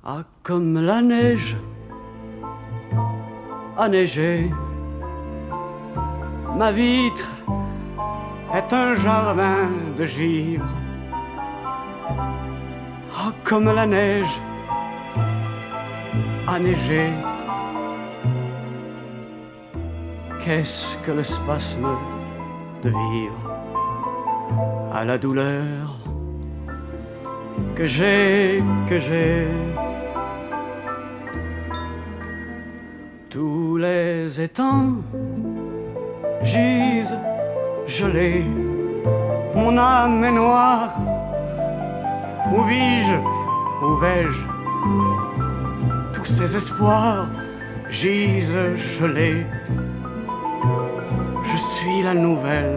Ah, comme la neige a neigé, ma vitre est un jardin de givre. Ah, comme la neige a neigé, qu'est-ce que le spasme de vivre à la douleur que j'ai. Tous les étangs gisent gelés, mon âme est noire. Où vis-je, où vais-je? Tous ces espoirs gisent gelés. Je suis la nouvelle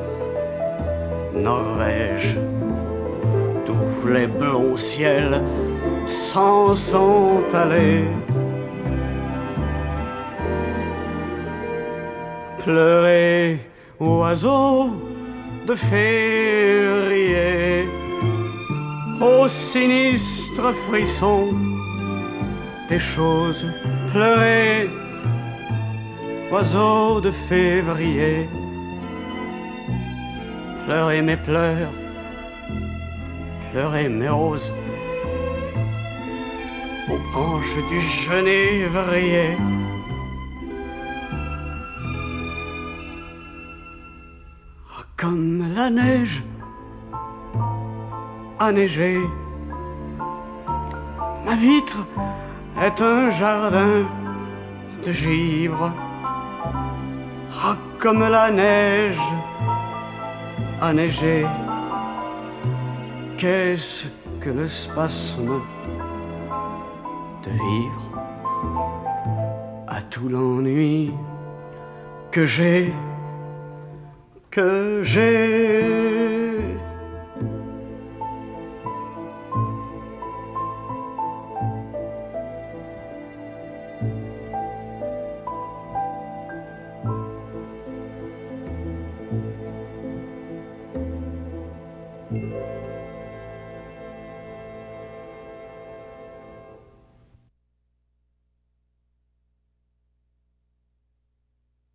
Norvège. Tous les blonds ciels s'en sont allés. Pleurez, oiseaux de février, ô sinistre frisson des choses. Pleurez, oiseaux de février, pleurez mes pleurs, pleurez mes roses aux branches du genévrier. Comme la neige a neigé, ma vitre est un jardin de givre. Ah, comme la neige a neigé, qu'est-ce que le spasme de vivre à tout l'ennui que j'ai.